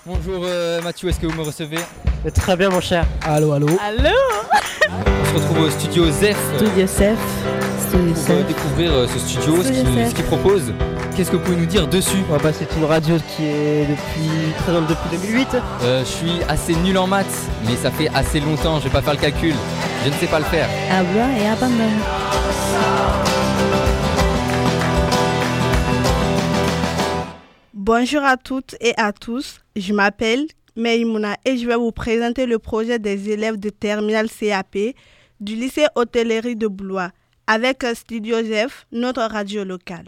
Bonjour Mathieu, est-ce que vous me recevez? Très bien mon cher. Allô, allô. Allô? On se retrouve au studio ZEF Studio Sef. pour découvrir ce studio, ce qu'il propose. Qu'est-ce que vous pouvez nous dire dessus? C'est une radio qui est présente depuis 2008. Je suis assez nul en maths, mais ça fait assez longtemps, je vais pas faire le calcul. Je ne sais pas le faire. Habla et abandonne. Bonjour à toutes et à tous, je m'appelle Maïmouna et je vais vous présenter le projet des élèves de terminale CAP du lycée Hôtellerie de Blois avec Studio ZEF, notre radio locale.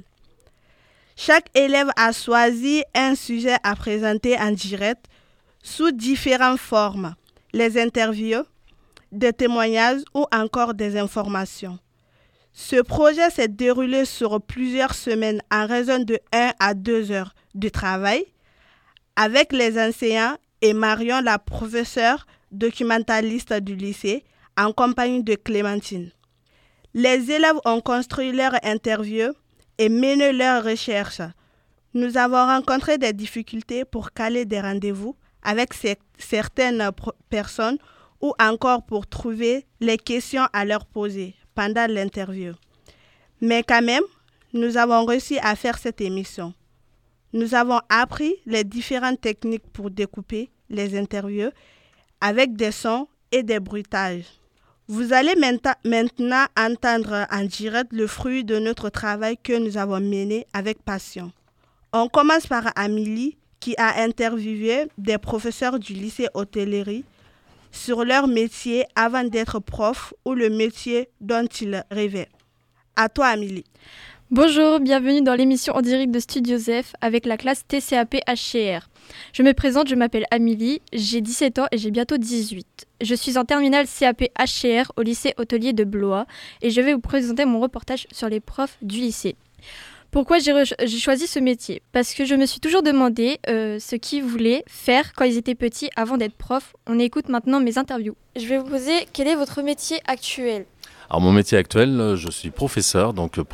Chaque élève a choisi un sujet à présenter en direct sous différentes formes, les interviews, des témoignages ou encore des informations. Ce projet s'est déroulé sur plusieurs semaines en raison de 1 à 2 heures de travail avec les enseignants et Marion, la professeure documentaliste du lycée, en compagnie de Clémentine. Les élèves ont construit leur interview et mené leurs recherches. Nous avons rencontré des difficultés pour caler des rendez-vous avec certaines personnes ou encore pour trouver les questions à leur poser pendant l'interview. Mais quand même, nous avons réussi à faire cette émission. Nous avons appris les différentes techniques pour découper les interviews avec des sons et des bruitages. Vous allez maintenant entendre en direct le fruit de notre travail que nous avons mené avec passion. On commence par Amélie qui a interviewé des professeurs du lycée Hôtellerie sur leur métier avant d'être prof ou le métier dont ils rêvaient. À toi, Amélie. Bonjour, bienvenue dans l'émission en direct de Studio ZEF avec la classe TCAP HCR. Je me présente, je m'appelle Amélie, j'ai 17 ans et j'ai bientôt 18. Je suis en terminale CAP HCR au lycée hôtelier de Blois et je vais vous présenter mon reportage sur les profs du lycée. Pourquoi j'ai choisi ce métier? Parce que je me suis toujours demandé ce qu'ils voulaient faire quand ils étaient petits avant d'être profs. On écoute maintenant mes interviews. Je vais vous poser, quel est votre métier actuel? Alors mon métier actuel, je suis professeur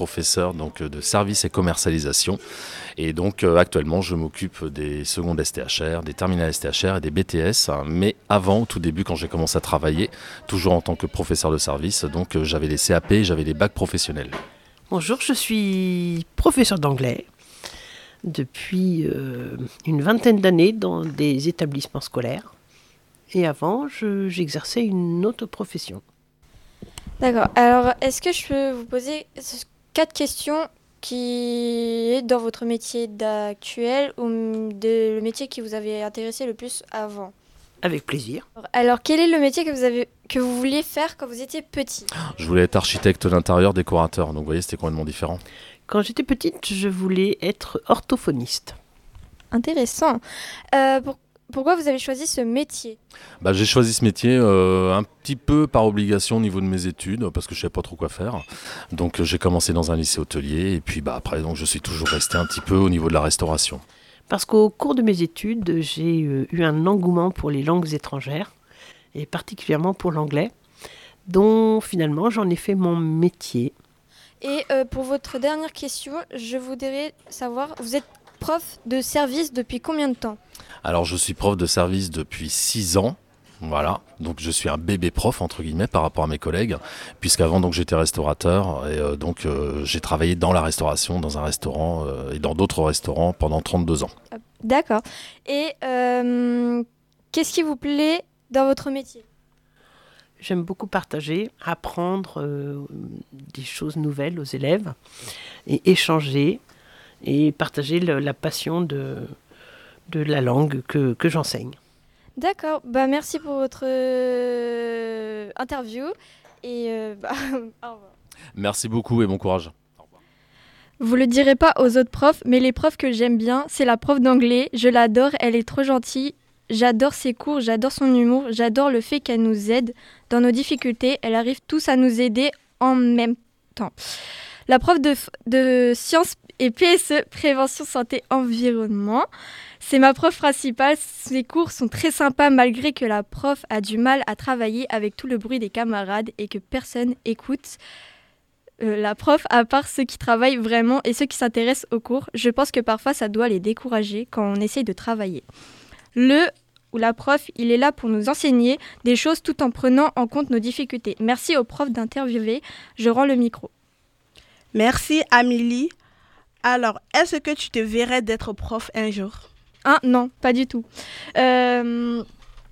de services et commercialisation. Et donc actuellement, je m'occupe des secondes STHR, des terminales STHR et des BTS. Mais avant, au tout début, quand j'ai commencé à travailler, toujours en tant que professeur de service, donc j'avais les CAP, j'avais les bacs professionnels. Bonjour, je suis professeur d'anglais depuis une vingtaine d'années dans des établissements scolaires. Et avant, j'exerçais une autre profession. D'accord. Alors, est-ce que je peux vous poser 4 questions qui est dans votre métier actuel ou le métier qui vous avait intéressé le plus avant? Avec plaisir. Alors, quel est le métier que vous vouliez faire quand vous étiez petit? Je voulais être architecte d'intérieur, décorateur. Donc vous voyez, c'était complètement différent. Quand j'étais petite, je voulais être orthophoniste. Intéressant. Pourquoi vous avez choisi ce métier? J'ai choisi ce métier un petit peu par obligation au niveau de mes études, parce que je ne savais pas trop quoi faire. Donc j'ai commencé dans un lycée hôtelier, et puis après donc, je suis toujours resté un petit peu au niveau de la restauration. Parce qu'au cours de mes études, j'ai eu un engouement pour les langues étrangères, et particulièrement pour l'anglais, dont finalement j'en ai fait mon métier. Et pour votre dernière question, je voudrais savoir, vous êtes prof de service depuis combien de temps? Alors je suis prof de service depuis 6 ans. Voilà, donc je suis un bébé prof entre guillemets par rapport à mes collègues, puisqu'avant donc j'étais restaurateur et j'ai travaillé dans la restauration, dans un restaurant et dans d'autres restaurants pendant 32 ans. D'accord. Et qu'est-ce qui vous plaît dans votre métier? J'aime beaucoup partager, apprendre des choses nouvelles aux élèves et échanger et partager la passion de la langue que j'enseigne. D'accord, merci pour votre interview et au revoir. Merci beaucoup et bon courage. Au revoir. Vous le direz pas aux autres profs, mais les profs que j'aime bien, c'est la prof d'anglais. Je l'adore, elle est trop gentille. J'adore ses cours, j'adore son humour, j'adore le fait qu'elle nous aide dans nos difficultés. Elle arrive tous à nous aider en même temps. La prof de sciences et PSE, prévention santé environnement. C'est ma prof principale, ses cours sont très sympas malgré que la prof a du mal à travailler avec tout le bruit des camarades et que personne écoute. La prof, à part ceux qui travaillent vraiment et ceux qui s'intéressent aux cours, je pense que parfois ça doit les décourager quand on essaye de travailler. Le ou la prof, il est là pour nous enseigner des choses tout en prenant en compte nos difficultés. Merci au prof d'interviewer. Je rends le micro. Merci Amélie. Alors, est-ce que tu te verrais d'être prof un jour? Ah non, pas du tout. Non,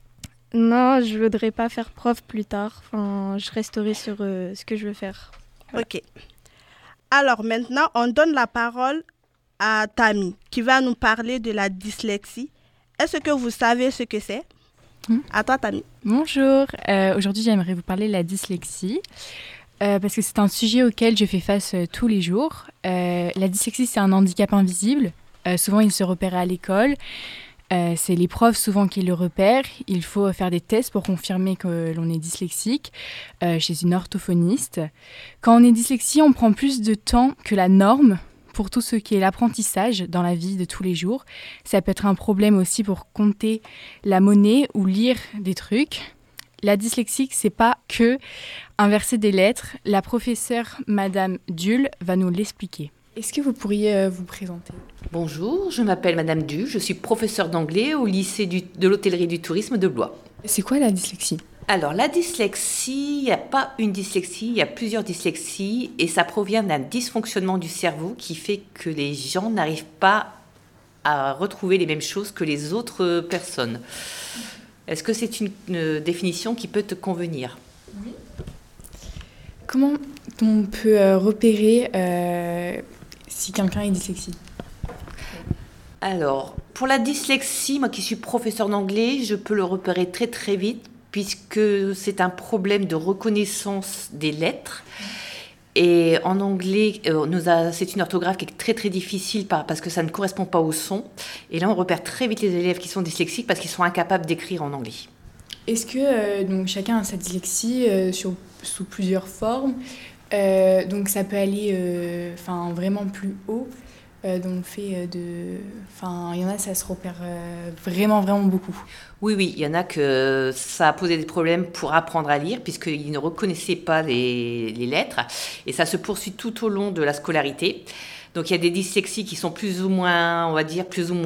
je voudrais pas faire prof plus tard. Enfin, je resterai sur ce que je veux faire. Voilà. Ok. Alors maintenant, on donne la parole à Tammy qui va nous parler de la dyslexie. Est-ce que vous savez ce que c'est? À toi, Tammy. Bonjour. Aujourd'hui, j'aimerais vous parler de la dyslexie. Parce que c'est un sujet auquel je fais face tous les jours. La dyslexie, c'est un handicap invisible. Souvent, il se repère à l'école. C'est les profs souvent qui le repèrent. Il faut faire des tests pour confirmer que l'on est dyslexique chez une orthophoniste. Quand on est dyslexique, on prend plus de temps que la norme pour tout ce qui est l'apprentissage dans la vie de tous les jours. Ça peut être un problème aussi pour compter la monnaie ou lire des trucs. La dyslexie, c'est pas que inverser des lettres. La professeure Madame Dull va nous l'expliquer. Est-ce que vous pourriez vous présenter? Bonjour, je m'appelle Madame Dull, je suis professeure d'anglais au lycée de l'hôtellerie du tourisme de Blois. C'est quoi la dyslexie? Alors la dyslexie, il n'y a pas une dyslexie, il y a plusieurs dyslexies et ça provient d'un dysfonctionnement du cerveau qui fait que les gens n'arrivent pas à retrouver les mêmes choses que les autres personnes. Est-ce que c'est une définition qui peut te convenir? Oui. Comment on peut repérer si quelqu'un est dyslexique? Alors, pour la dyslexie, moi qui suis professeure d'anglais, je peux le repérer très très vite puisque c'est un problème de reconnaissance des lettres. Et en anglais, c'est une orthographe qui est très très difficile parce que ça ne correspond pas au son. Et là, on repère très vite les élèves qui sont dyslexiques parce qu'ils sont incapables d'écrire en anglais. Est-ce que donc chacun a sa dyslexie sous plusieurs formes? Donc ça peut aller vraiment plus haut dans le fait de... Enfin, il y en a, ça se repère vraiment beaucoup. Oui, il y en a que ça a posé des problèmes pour apprendre à lire puisqu'ils ne reconnaissaient pas les lettres. Et ça se poursuit tout au long de la scolarité. Donc il y a des dyslexies qui sont plus ou moins, on va dire,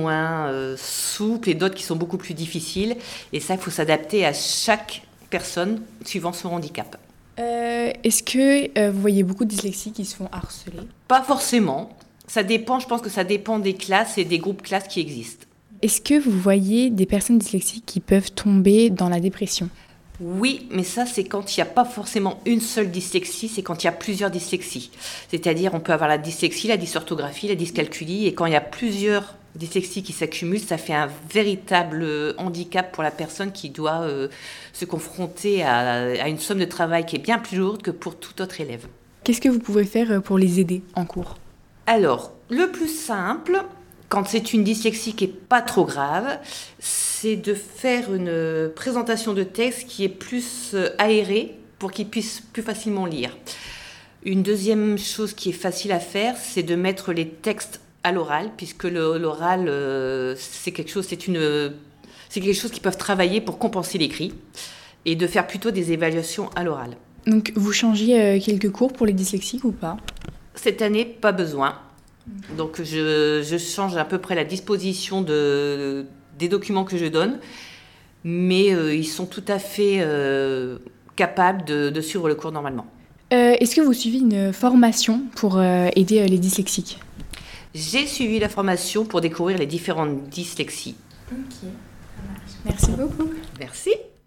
souples et d'autres qui sont beaucoup plus difficiles. Et ça, il faut s'adapter à chaque personne suivant son handicap. Est-ce que vous voyez beaucoup de dyslexiques qui se font harceler? Pas forcément. Ça dépend, je pense que ça dépend des classes et des groupes classes qui existent. Est-ce que vous voyez des personnes dyslexiques qui peuvent tomber dans la dépression? Oui, mais ça, c'est quand il n'y a pas forcément une seule dyslexie, c'est quand il y a plusieurs dyslexies. C'est-à-dire, on peut avoir la dyslexie, la dysorthographie, la dyscalculie, et quand il y a plusieurs dyslexies qui s'accumulent, ça fait un véritable handicap pour la personne qui doit se confronter à une somme de travail qui est bien plus lourde que pour tout autre élève. Qu'est-ce que vous pouvez faire pour les aider en cours? Alors, le plus simple, quand c'est une dyslexie qui n'est pas trop grave, c'est de faire une présentation de texte qui est plus aérée pour qu'ils puissent plus facilement lire. Une deuxième chose qui est facile à faire, c'est de mettre les textes à l'oral, puisque l'oral, c'est quelque chose qu'ils peuvent travailler pour compenser l'écrit, et de faire plutôt des évaluations à l'oral. Donc, vous changez quelques cours pour les dyslexiques ou pas? Cette année, pas besoin. Donc, je change à peu près la disposition des documents que je donne, mais ils sont tout à fait capables de suivre le cours normalement. Est-ce que vous suivez une formation pour aider les dyslexiques? J'ai suivi la formation pour découvrir les différentes dyslexies. Ok, ça marche. Merci beaucoup. Merci.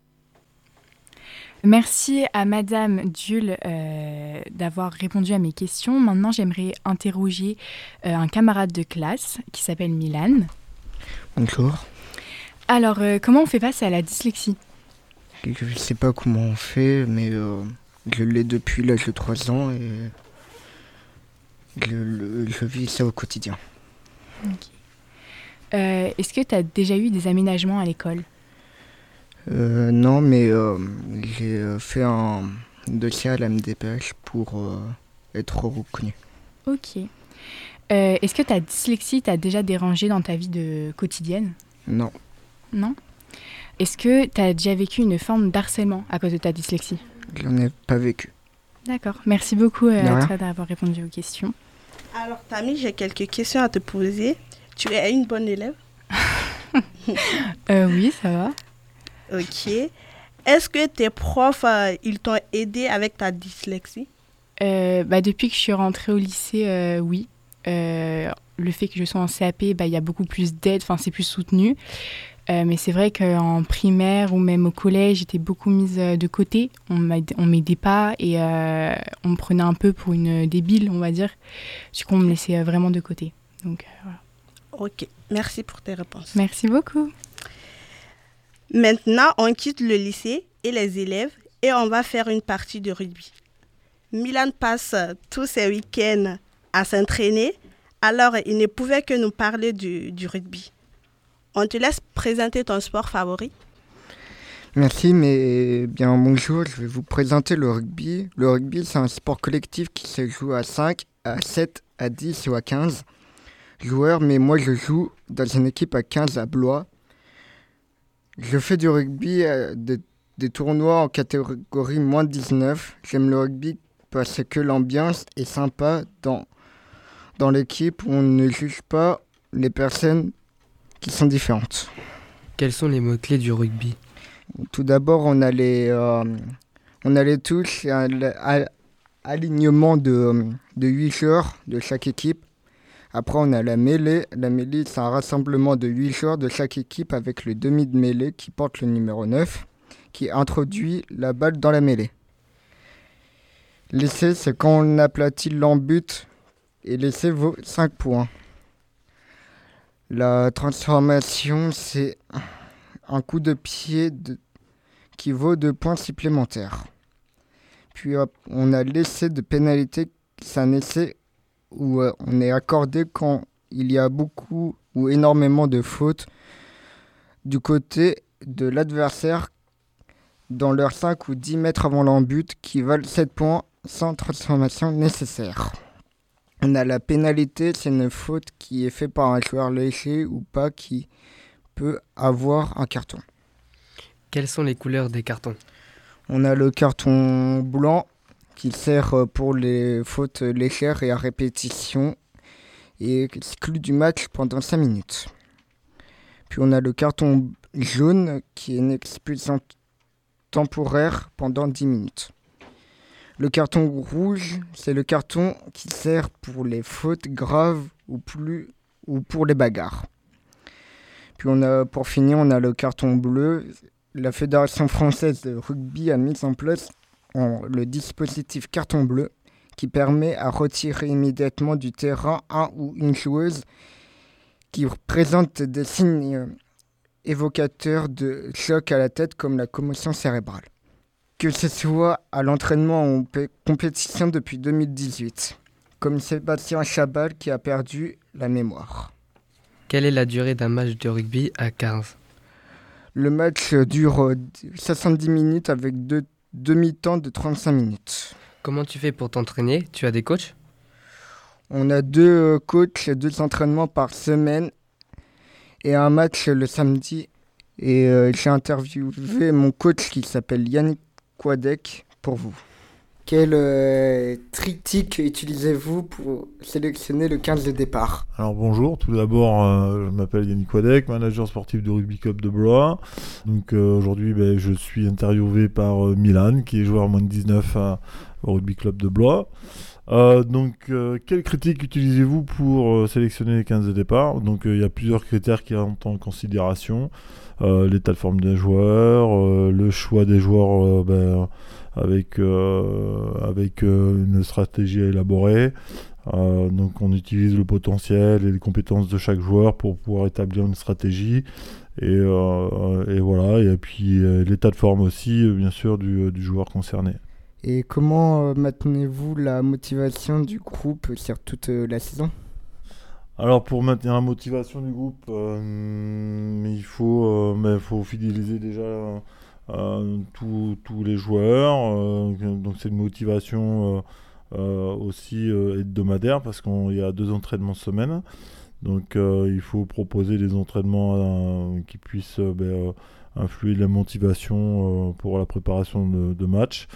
Merci à Madame Dull d'avoir répondu à mes questions. Maintenant, j'aimerais interroger un camarade de classe qui s'appelle Milan. Bonjour. Alors, comment on fait face à la dyslexie? Je ne sais pas comment on fait, mais je l'ai depuis l'âge de 3 ans et je vis ça au quotidien. Okay. Est-ce que tu as déjà eu des aménagements à l'école? Non, mais j'ai fait un dossier à la MDPH pour être reconnu. Ok. Est-ce que ta dyslexie t'a déjà dérangé dans ta vie quotidienne? Non. Non? Est-ce que tu as déjà vécu une forme d'harcèlement à cause de ta dyslexie? J'en ai pas vécu. D'accord. Merci beaucoup à toi d'avoir répondu aux questions. Alors, Tammy, j'ai quelques questions à te poser. Tu es une bonne élève? Oui, ça va. Ok. Est-ce que tes profs, ils t'ont aidé avec ta dyslexie? Depuis que je suis rentrée au lycée, oui. Le fait que je sois en CAP, il y a beaucoup plus d'aide, c'est plus soutenu. Mais c'est vrai qu'en primaire ou même au collège, j'étais beaucoup mise de côté. On m'aidait pas et on me prenait un peu pour une débile, on va dire. Du coup, on me laissait vraiment de côté. Donc, voilà. Ok, merci pour tes réponses. Merci beaucoup. Maintenant, on quitte le lycée et les élèves et on va faire une partie de rugby. Milan passe tous ses week-ends à s'entraîner, alors il ne pouvait que nous parler du rugby. On te laisse présenter ton sport favori. Merci, mais bien bonjour, je vais vous présenter le rugby. Le rugby, c'est un sport collectif qui se joue à 5, à 7, à 10 ou à 15 joueurs, mais moi je joue dans une équipe à 15 à Blois. Je fais du rugby, des tournois en catégorie moins de 19. J'aime le rugby parce que l'ambiance est sympa dans l'équipe où on ne juge pas les personnes qui sont différentes. Quels sont les mots-clés du rugby? Tout d'abord, on a les touches, alignement de 8 joueurs de chaque équipe. Après, on a la mêlée. La mêlée, c'est un rassemblement de 8 joueurs de chaque équipe avec le demi de mêlée qui porte le numéro 9, qui introduit la balle dans la mêlée. L'essai, c'est quand on aplatit l'en-but et l'essai vaut 5 points. La transformation, c'est un coup de pied qui vaut 2 points supplémentaires. Puis on a l'essai de pénalité, c'est un essai où on est accordé quand il y a beaucoup ou énormément de fautes du côté de l'adversaire dans leurs 5 ou 10 mètres avant l'en-but qui valent 7 points sans transformation nécessaire. On a la pénalité, c'est une faute qui est faite par un joueur léger ou pas qui peut avoir un carton. Quelles sont les couleurs des cartons? On a le carton blanc qui sert pour les fautes légères et à répétition et exclut du match pendant 5 minutes. Puis on a le carton jaune qui est une expulsion temporaire pendant 10 minutes. Le carton rouge, c'est le carton qui sert pour les fautes graves ou pour les bagarres. Puis pour finir, on a le carton bleu. La Fédération française de rugby a mis en place le dispositif carton bleu qui permet à retirer immédiatement du terrain un ou une joueuse qui présente des signes évocateurs de choc à la tête comme la commotion cérébrale. Que ce soit à l'entraînement ou en compétition depuis 2018, comme Sébastien Chabal qui a perdu la mémoire. Quelle est la durée d'un match de rugby à 15? Le match dure 70 minutes avec 2 demi-temps de 35 minutes. Comment tu fais pour t'entraîner? Tu as des coachs? On a 2 coachs, 2 entraînements par semaine et un match le samedi. Et j'ai interviewé mon coach qui s'appelle Yannick Quadec pour vous. Quel triptyque utilisez-vous pour sélectionner le 15 de départ? Alors bonjour, tout d'abord je m'appelle Yannick Quadec, manager sportif du Rugby Club de Blois. Donc aujourd'hui je suis interviewé par Milan qui est joueur moins de 19 au Rugby Club de Blois. Quels critiques utilisez-vous pour sélectionner les 15 de départ? Donc il y a plusieurs critères qui rentrent en considération. L'état de forme des joueurs, le choix des joueurs avec une stratégie à élaborer. Donc on utilise le potentiel et les compétences de chaque joueur pour pouvoir établir une stratégie. Et voilà. Et puis l'état de forme aussi, bien sûr, du joueur concerné. Et comment maintenez-vous la motivation du groupe sur toute la saison? Alors pour maintenir la motivation du groupe, il faut fidéliser déjà tous les joueurs. Donc c'est une motivation aussi hebdomadaire parce qu'il y a 2 entraînements semaine. Donc il faut proposer des entraînements qui puissent influer la motivation pour la préparation de matchs.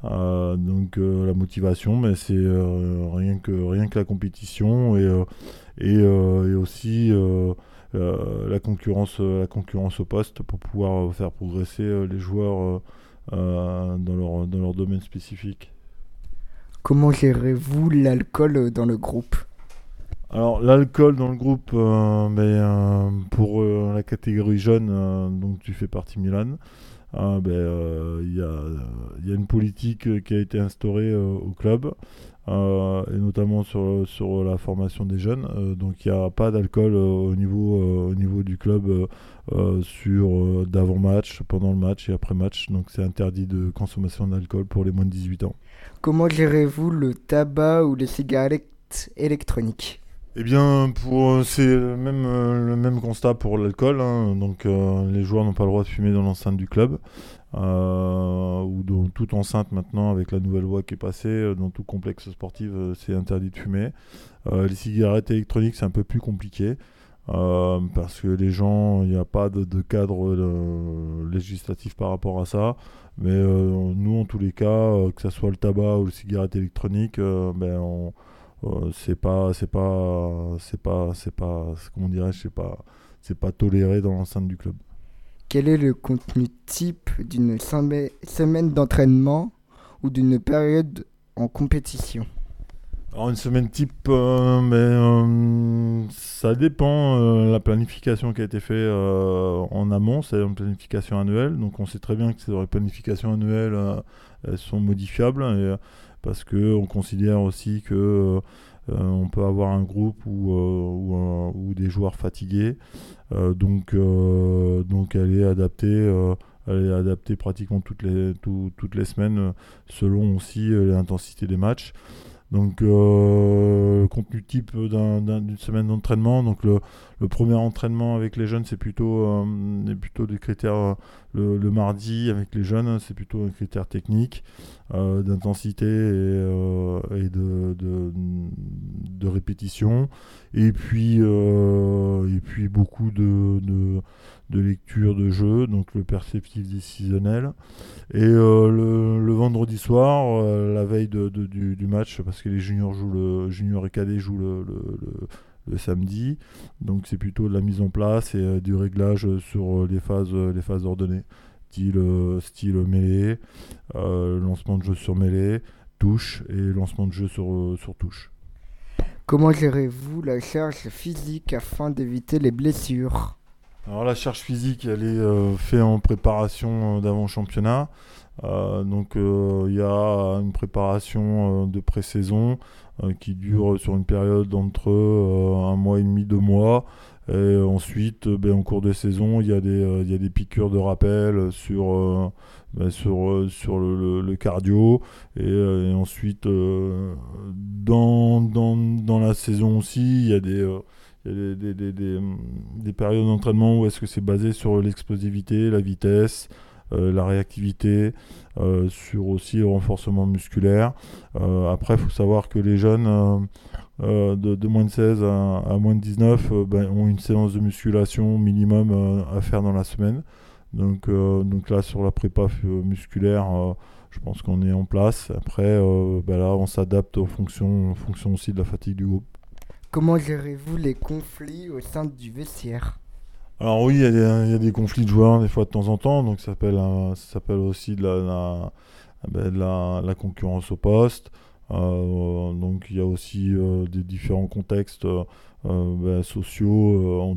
La motivation, c'est rien que la compétition et aussi la concurrence au poste pour pouvoir faire progresser les joueurs dans leur domaine spécifique. Comment gérez-vous l'alcool dans le groupe ? Alors l'alcool dans le groupe, pour la catégorie jeune, donc tu fais partie Milan, il y a une politique qui a été instaurée au club, et notamment sur la formation des jeunes. Donc il n'y a pas d'alcool au niveau du club d'avant-match, pendant le match et après-match. Donc c'est interdit de consommation d'alcool pour les moins de 18 ans. Comment gérez-vous le tabac ou les cigarettes électroniques ? Eh bien, c'est le même constat pour l'alcool. Donc, les joueurs n'ont pas le droit de fumer dans l'enceinte du club, ou dans toute enceinte maintenant, avec la nouvelle loi qui est passée. Dans tout complexe sportif, c'est interdit de fumer. Les cigarettes électroniques, c'est un peu plus compliqué, parce que les gens, il n'y a pas de cadre législatif par rapport à ça. Mais nous, en tous les cas, que ce soit le tabac ou les cigarettes électroniques, c'est pas toléré dans l'enceinte du club. Quel est le contenu type d'une semaine d'entraînement ou d'une période en compétition ? Alors une semaine type, ça dépend. La planification qui a été faite en amont, c'est une planification annuelle. Donc on sait très bien que ces planifications annuelles, elles sont modifiables, parce qu'on considère aussi que on peut avoir un groupe ou des joueurs fatigués. Donc elle est adaptée pratiquement toutes les semaines, selon aussi l'intensité des matchs. Donc le contenu type d'une semaine d'entraînement, donc le premier entraînement avec les jeunes, c'est plutôt des critères. Le mardi avec les jeunes, c'est plutôt un critère technique, d'intensité et de répétition, et puis beaucoup de lecture de jeu, donc le perceptif décisionnel. Et le vendredi soir, la veille du match, parce que les juniors et cadets jouent le samedi, donc c'est plutôt de la mise en place et du réglage sur les phases ordonnées, style mêlée, lancement de jeu sur mêlée, touche et lancement de jeu sur touche. Comment gérez-vous la charge physique afin d'éviter les blessures ? Alors la charge physique, elle est faite en préparation d'avant-championnat. Donc il y a une préparation de pré-saison qui dure sur une période d'entre 1 mois et demi, 2 mois. Et ensuite, en cours de saison, il y a des piqûres de rappel sur le cardio. Et ensuite, dans la saison aussi, il y a des périodes d'entraînement où est-ce que c'est basé sur l'explosivité, la vitesse, la réactivité, sur aussi le renforcement musculaire. Après, il faut savoir que les jeunes de moins de 16 à moins de 19 ont une séance de musculation minimum à faire dans la semaine. Donc là, sur la prépa musculaire, je pense qu'on est en place. Après, là, on s'adapte en fonction aussi de la fatigue du groupe. Comment gérez-vous les conflits au sein du vestiaire ? Alors oui, il y a des conflits de joueurs des fois de temps en temps, donc ça s'appelle aussi de la concurrence au poste. Donc il y a aussi des différents contextes sociaux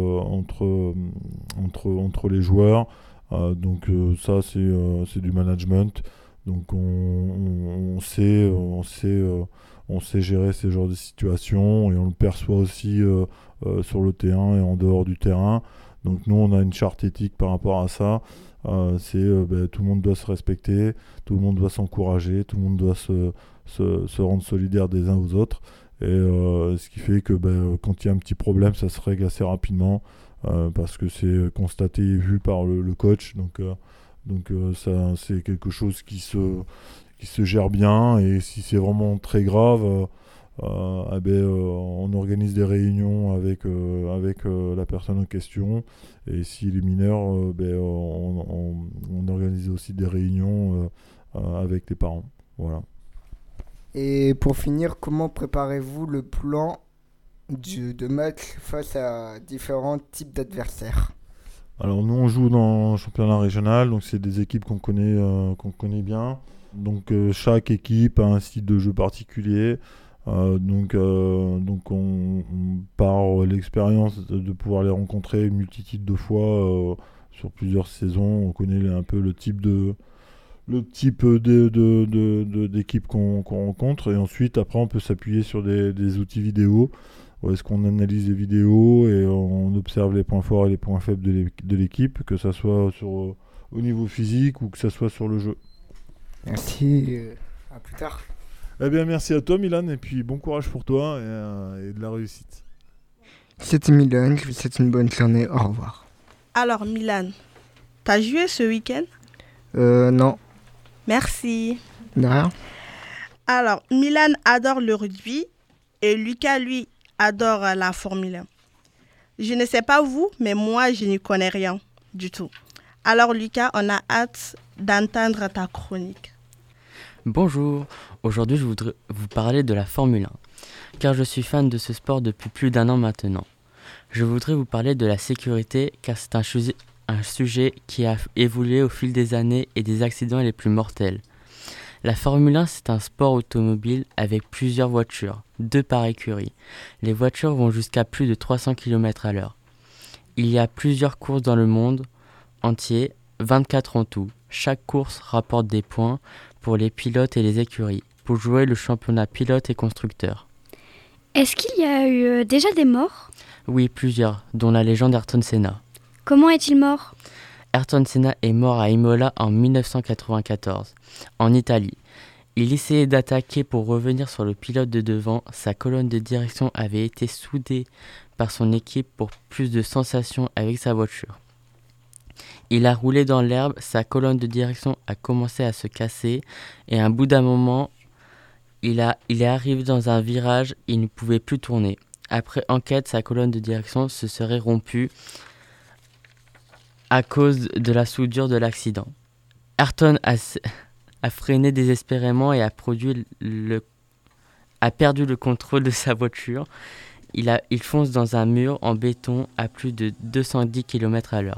entre les joueurs. Donc ça c'est du management. Donc on sait gérer ces genres de situations et on le perçoit aussi sur le terrain et en dehors du terrain. Donc nous on a une charte éthique par rapport à ça. Tout le monde doit se respecter, tout le monde doit s'encourager, tout le monde doit se rendre solidaire des uns aux autres. Et ce qui fait que quand il y a un petit problème, ça se règle assez rapidement parce que c'est constaté et vu par le coach. Donc ça c'est quelque chose qui se gère bien, et si c'est vraiment très grave, on organise des réunions avec la personne en question, et s'il est mineur, on organise aussi des réunions avec les parents. Voilà. Et pour finir, comment préparez-vous le plan de match face à différents types d'adversaires? Alors nous on joue dans le championnat régional, donc c'est des équipes qu'on connaît bien. Donc chaque équipe a un style de jeu particulier. Donc on par l'expérience de pouvoir les rencontrer une multitude de fois sur plusieurs saisons, on connaît un peu le type d'équipe qu'on rencontre, et ensuite après on peut s'appuyer sur des outils vidéo où est-ce qu'on analyse les vidéos et on observe les points forts et les points faibles de l'équipe, que ça soit au niveau physique ou que ça soit sur le jeu. Merci, à plus tard. Eh bien merci à toi Milan, et puis bon courage pour toi et de la réussite. C'était Milan, je vous souhaite une bonne journée, au revoir. Alors Milan, t'as joué ce week-end? Non. Merci. De rien. Alors, Milan adore le rugby et Lucas, lui, adore la Formule 1. Je ne sais pas vous, mais moi, je n'y connais rien du tout. Alors, Lucas, on a hâte d'entendre ta chronique. Bonjour, aujourd'hui je voudrais vous parler de la Formule 1, car je suis fan de ce sport depuis plus d'1 an maintenant. Je voudrais vous parler de la sécurité, car c'est un sujet qui a évolué au fil des années et des accidents les plus mortels. La Formule 1, c'est un sport automobile avec plusieurs voitures, 2 par écurie. Les voitures vont jusqu'à plus de 300 km/h. Il y a plusieurs courses dans le monde entier, 24 en tout. Chaque course rapporte des points pour les pilotes et les écuries, pour jouer le championnat pilote et constructeur. Est-ce qu'il y a eu déjà des morts ? Oui, plusieurs, dont la légende Ayrton Senna. Comment est-il mort ? Ayrton Senna est mort à Imola en 1994, en Italie. Il essayait d'attaquer pour revenir sur le pilote de devant. Sa colonne de direction avait été soudée par son équipe pour plus de sensations avec sa voiture. Il a roulé dans l'herbe, sa colonne de direction a commencé à se casser et à un bout d'un moment, il est arrivé dans un virage, il ne pouvait plus tourner. Après enquête, sa colonne de direction se serait rompue à cause de la soudure de l'accident. Ayrton a freiné désespérément et a perdu le contrôle de sa voiture. Il fonce dans un mur en béton à plus de 210 km/h.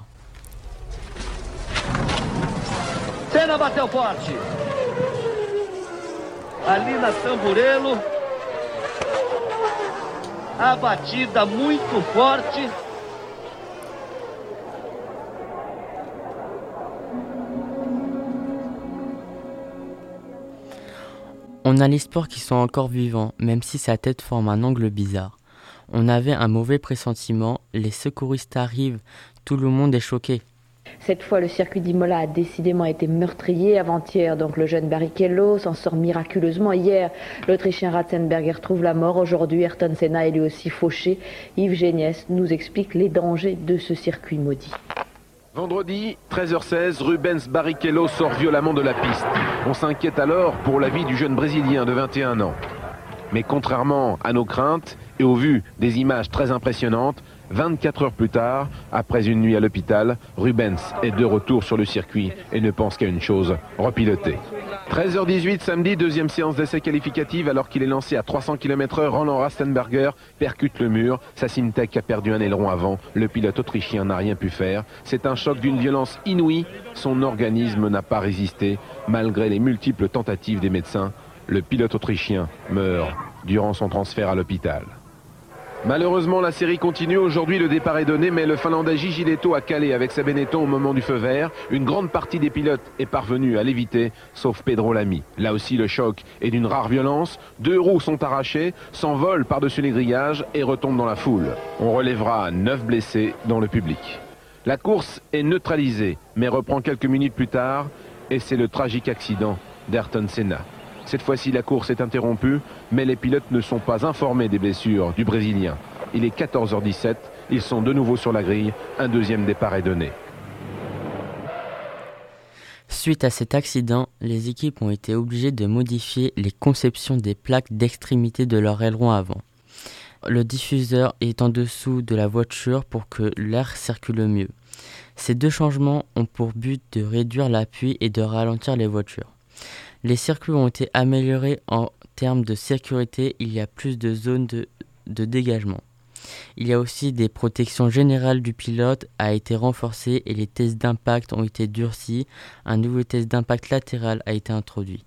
Senna bateu forte. Ali na Tamburello. A batida muito forte. On a les sports qui sont encore vivants, même si sa tête forme un angle bizarre. On avait un mauvais pressentiment, les secouristes arrivent, tout le monde est choqué. Cette fois, le circuit d'Imola a décidément été meurtrier. Avant-hier, donc le jeune Barrichello s'en sort miraculeusement. Hier, l'Autrichien Ratzenberger trouve la mort. Aujourd'hui, Ayrton Senna est lui aussi fauché. Yves Géniès nous explique les dangers de ce circuit maudit. Vendredi, 13h16, Rubens Barrichello sort violemment de la piste. On s'inquiète alors pour la vie du jeune Brésilien de 21 ans. Mais contrairement à nos craintes et au vu des images très impressionnantes, 24 heures plus tard, après une nuit à l'hôpital, Rubens est de retour sur le circuit et ne pense qu'à une chose, repiloter. 13h18 samedi, deuxième séance d'essai qualificative alors qu'il est lancé à 300 km/h, Roland Ratzenberger percute le mur, sa Syntec a perdu un aileron avant, le pilote autrichien n'a rien pu faire. C'est un choc d'une violence inouïe, son organisme n'a pas résisté malgré les multiples tentatives des médecins. Le pilote autrichien meurt durant son transfert à l'hôpital. Malheureusement, la série continue. Aujourd'hui, le départ est donné, mais le Finlandais Gigi Lehto a calé avec sa Benetton au moment du feu vert. Une grande partie des pilotes est parvenue à l'éviter, sauf Pedro Lamy. Là aussi, le choc est d'une rare violence. 2 roues sont arrachées, s'envolent par-dessus les grillages et retombent dans la foule. On relèvera 9 blessés dans le public. La course est neutralisée, mais reprend quelques minutes plus tard, et c'est le tragique accident d'Ayrton Senna. Cette fois-ci, la course est interrompue, mais les pilotes ne sont pas informés des blessures du Brésilien. Il est 14h17, ils sont de nouveau sur la grille, un deuxième départ est donné. Suite à cet accident, les équipes ont été obligées de modifier les conceptions des plaques d'extrémité de leur aileron avant. Le diffuseur est en dessous de la voiture pour que l'air circule mieux. Ces 2 changements ont pour but de réduire l'appui et de ralentir les voitures. Les circuits ont été améliorés en termes de sécurité, il y a plus de zones de dégagement. Il y a aussi des protections générales du pilote a été renforcée et les tests d'impact ont été durcis. Un nouveau test d'impact latéral a été introduit.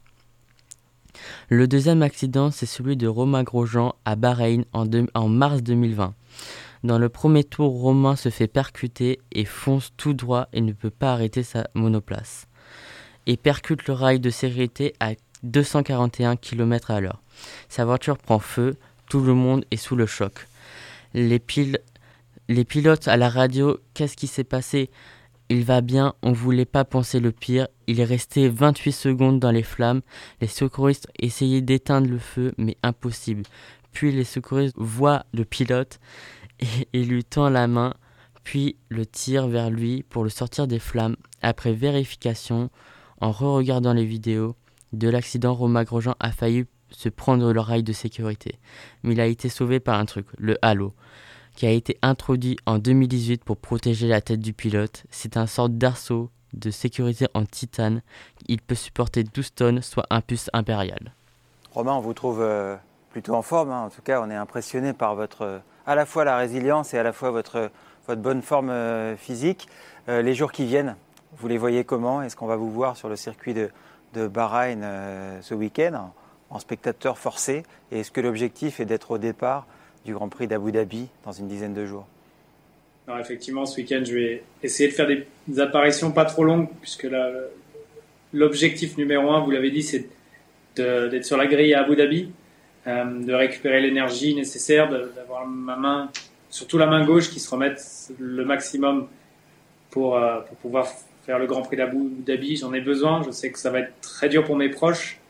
Le deuxième accident, c'est celui de Romain Grosjean à Bahreïn en mars 2020. Dans le premier tour, Romain se fait percuter et fonce tout droit et ne peut pas arrêter sa monoplace. Et percute le rail de sécurité à 241 km/h. Sa voiture prend feu, tout le monde est sous le choc. Les pilotes à la radio, qu'est-ce qui s'est passé ? Il va bien, on voulait pas penser le pire. Il est resté 28 secondes dans les flammes. Les secouristes essayaient d'éteindre le feu, mais impossible. Puis les secouristes voient le pilote et lui tend la main, puis le tire vers lui pour le sortir des flammes. Après vérification, en re-regardant les vidéos de l'accident, Romain Grosjean a failli se prendre le rail de sécurité. Mais il a été sauvé par un truc, le halo, qui a été introduit en 2018 pour protéger la tête du pilote. C'est un sorte d'arceau de sécurité en titane. Il peut supporter 12 tonnes, soit un puce impérial. Romain, on vous trouve plutôt en forme. En tout cas, on est impressionné par à la fois la résilience et à la fois votre bonne forme physique. Les jours qui viennent, vous les voyez comment ? Est-ce qu'on va vous voir sur le circuit de Bahreïn ce week-end en spectateur forcé ? Et est-ce que l'objectif est d'être au départ du Grand Prix d'Abu Dhabi dans une dizaine de jours ? Alors effectivement, ce week-end, je vais essayer de faire des apparitions pas trop longues, puisque l'objectif numéro 1, vous l'avez dit, c'est d'être sur la grille à Abu Dhabi, de récupérer l'énergie nécessaire, d'avoir ma main, surtout la main gauche, qui se remette le maximum pour pouvoir faire le Grand Prix d'Abu Dhabi. J'en ai besoin, je sais que ça va être très dur pour mes proches,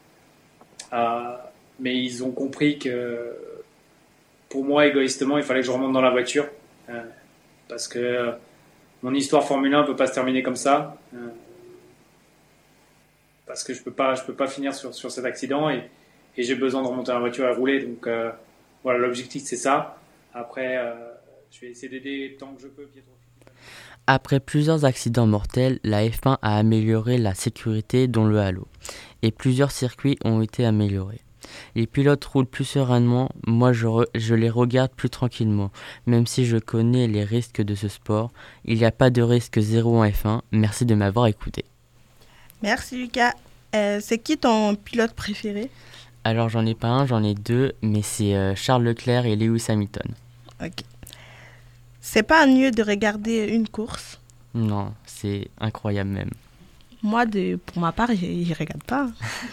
mais ils ont compris que pour moi, égoïstement, il fallait que je remonte dans la voiture, parce que mon histoire Formule 1 ne peut pas se terminer comme ça, parce que je peux pas finir sur cet accident, et j'ai besoin de remonter dans la voiture et rouler. Donc voilà, l'objectif c'est ça. Après, je vais essayer d'aider tant que je peux Pietro. Après plusieurs accidents mortels, la F1 a amélioré la sécurité, dont le halo, et plusieurs circuits ont été améliorés. Les pilotes roulent plus sereinement, moi je les regarde plus tranquillement, même si je connais les risques de ce sport. Il n'y a pas de risque zéro en F1, merci de m'avoir écouté. Merci Lucas. C'est qui ton pilote préféré ? Alors j'en ai pas un, j'en ai deux, mais c'est Charles Leclerc et Lewis Hamilton. Ok. C'est pas ennuyeux de regarder une course ? Non, c'est incroyable même. Moi, pour ma part, je regarde pas.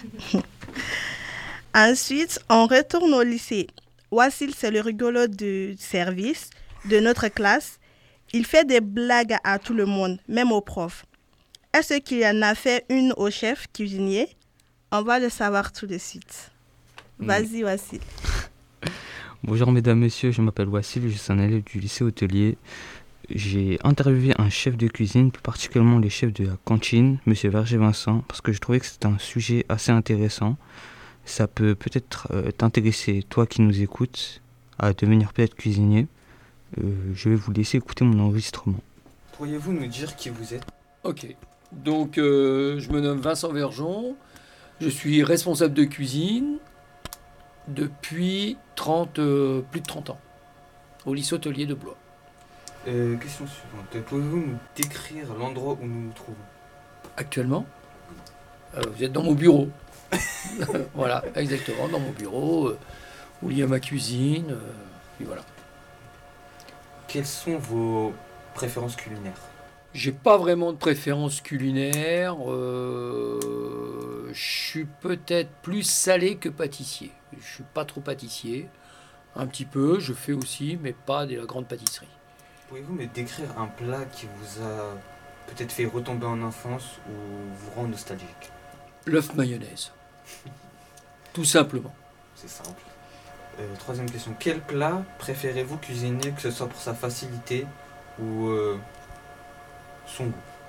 Ensuite, on retourne au lycée. Wassil, c'est le rigolo de service de notre classe. Il fait des blagues à tout le monde, même aux profs. Est-ce qu'il y en a fait une au chef cuisinier ? On va le savoir tout de suite. Vas-y, Wassil. Bonjour mesdames, messieurs, je m'appelle Wassil, je suis un élève du lycée hôtelier. J'ai interviewé un chef de cuisine, plus particulièrement le chef de la cantine, monsieur Verger-Vincent, parce que je trouvais que c'était un sujet assez intéressant. Ça peut peut-être t'intéresser, toi qui nous écoutes, à devenir peut-être cuisinier. Je vais vous laisser écouter mon enregistrement. Pourriez-vous nous dire qui vous êtes ? Ok, donc je me nomme Vincent Verjon, je suis responsable de cuisine depuis plus de 30 ans, au lycée hôtelier de Blois. Question suivante, pouvez-vous nous décrire l'endroit où nous nous trouvons ? Actuellement, vous êtes dans mon bureau. Voilà, exactement, dans mon bureau, où il y a ma cuisine, et voilà. Quelles sont vos préférences culinaires ? J'ai pas vraiment de préférence culinaire, je suis peut-être plus salé que pâtissier. Je suis pas trop pâtissier, un petit peu, je fais aussi, mais pas de la grande pâtisserie. Pouvez-vous me décrire un plat qui vous a peut-être fait retomber en enfance ou vous rend nostalgique ? L'œuf mayonnaise. Tout simplement. C'est simple. Troisième question. Quel plat préférez-vous cuisiner, que ce soit pour sa facilité ou son goût ?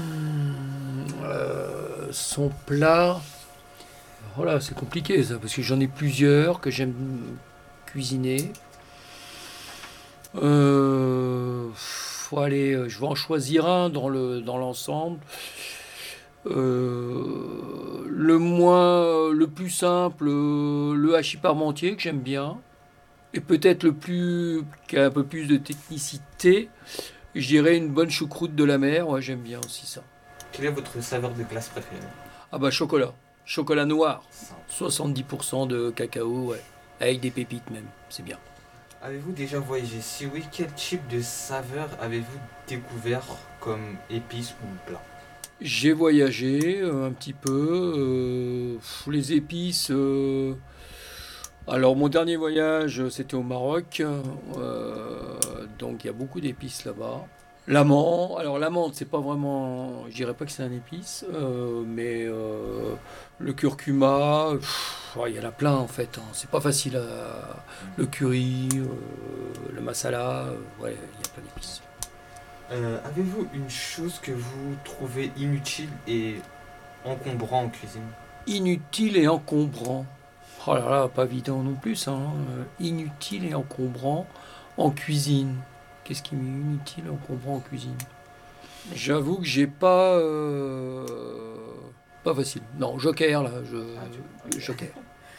Son plat... Voilà, c'est compliqué ça, parce que j'en ai plusieurs que j'aime cuisiner. Allez, je vais en choisir un dans l'ensemble. Le plus simple, le hachis parmentier que j'aime bien, Et peut-être qui a un peu plus de technicité, je dirais une bonne choucroute de la mer. Ouais, j'aime bien aussi ça. Quelle est votre saveur de glace préférée? Ah bah chocolat. Chocolat noir. 70% de cacao, ouais. Avec des pépites même. C'est bien. Avez-vous déjà voyagé? Si oui, quel type de saveur avez-vous découvert comme épices ou plat? J'ai voyagé un petit peu. Les épices... Alors mon dernier voyage, c'était au Maroc. Donc il y a beaucoup d'épices là-bas. L'amande, alors l'amande, c'est pas vraiment... Je dirais pas que c'est un épice. Mais le curcuma... Il y en a plein en fait. C'est pas facile. Le curry, le masala... ouais, il y a plein d'épices. Avez-vous une chose que vous trouvez inutile et encombrant en cuisine? Inutile et encombrant. Oh là là, pas évident non plus ça. Inutile et encombrant en cuisine. Qu'est-ce qui m'est inutile et encombrant en cuisine? J'avoue que j'ai pas... Pas facile. Non, joker là. Joker.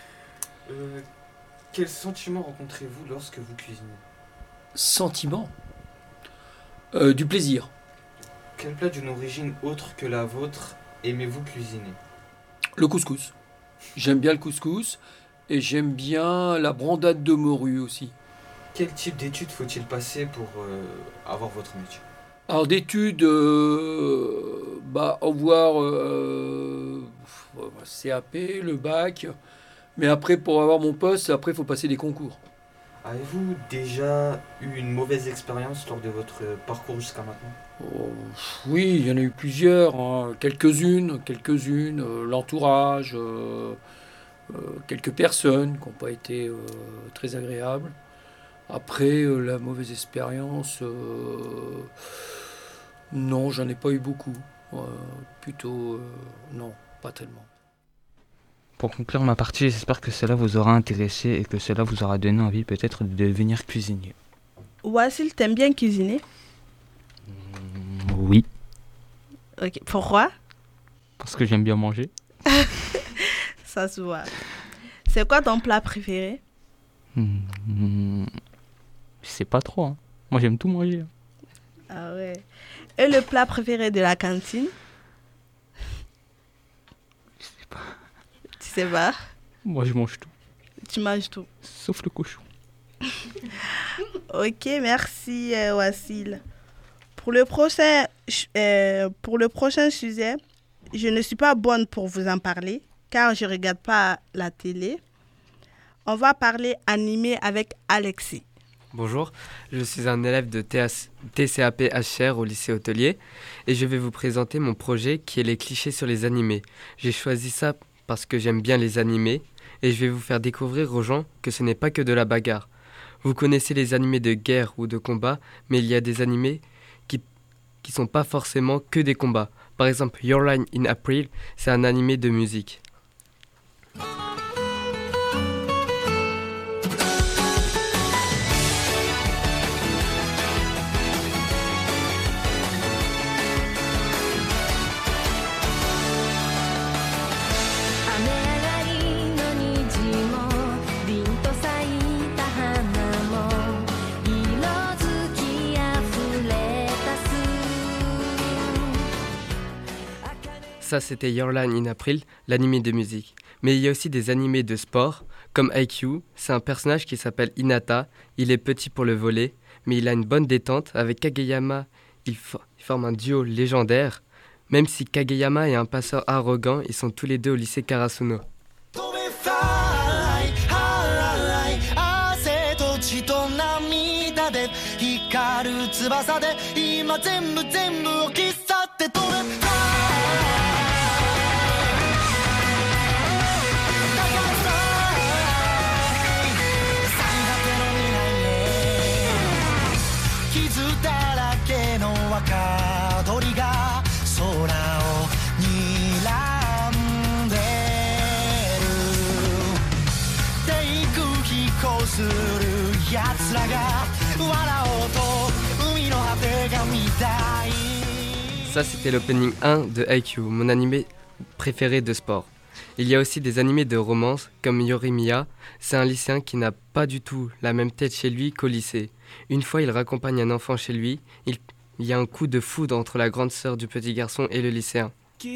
Quel sentiment rencontrez-vous lorsque vous cuisinez? Sentiment du plaisir. Quel plat d'une origine autre que la vôtre aimez-vous cuisiner? Le couscous. J'aime bien le couscous et j'aime bien la brandade de morue aussi. Quel type d'études faut-il passer pour avoir votre métier? Alors d'études, avoir CAP, le bac, mais après pour avoir mon poste, après il faut passer des concours. Avez-vous déjà eu une mauvaise expérience lors de votre parcours jusqu'à maintenant? Oui, il y en a eu plusieurs, quelques-unes, l'entourage, quelques personnes qui n'ont pas été très agréables. Après, la mauvaise expérience, non, j'en ai pas eu beaucoup. Plutôt, non, pas tellement. Pour conclure ma partie, j'espère que cela vous aura intéressé et que cela vous aura donné envie peut-être de devenir cuisinier. Wassil, t'aimes bien cuisiner? Oui. Ok, pourquoi? Parce que j'aime bien manger. Ça se voit. C'est quoi ton plat préféré? Je sais pas trop. Hein. Moi, j'aime tout manger. Ah ouais. Et le plat préféré de la cantine? Je sais pas. Tu sais pas? Moi, je mange tout. Tu manges tout? Sauf le cochon. Ok, merci Wassil. Pour le prochain sujet, je ne suis pas bonne pour vous en parler, car je ne regarde pas la télé. On va parler animé avec Alexis. Bonjour, je suis un élève de TCAP HR au lycée hôtelier et je vais vous présenter mon projet qui est les clichés sur les animés. J'ai choisi ça parce que j'aime bien les animés et je vais vous faire découvrir aux gens que ce n'est pas que de la bagarre. Vous connaissez les animés de guerre ou de combat, mais il y a des animés qui sont pas forcément que des combats. Par exemple, Your Line in April, c'est un animé de musique. Ça, c'était Your Line in April, l'animé de musique. Mais il y a aussi des animés de sport, comme IQ. C'est un personnage qui s'appelle Hinata. Il est petit pour le volley, mais il a une bonne détente. Avec Kageyama, ils forment un duo légendaire. Même si Kageyama est un passeur arrogant, ils sont tous les deux au lycée Karasuno. Ça, c'était l'opening 1 de IQ, mon animé préféré de sport. Il y a aussi des animés de romance comme Yorimiya. C'est un lycéen qui n'a pas du tout la même tête chez lui qu'au lycée. Une fois, il raccompagne un enfant chez lui. Il y a un coup de foudre entre la grande sœur du petit garçon et le lycéen.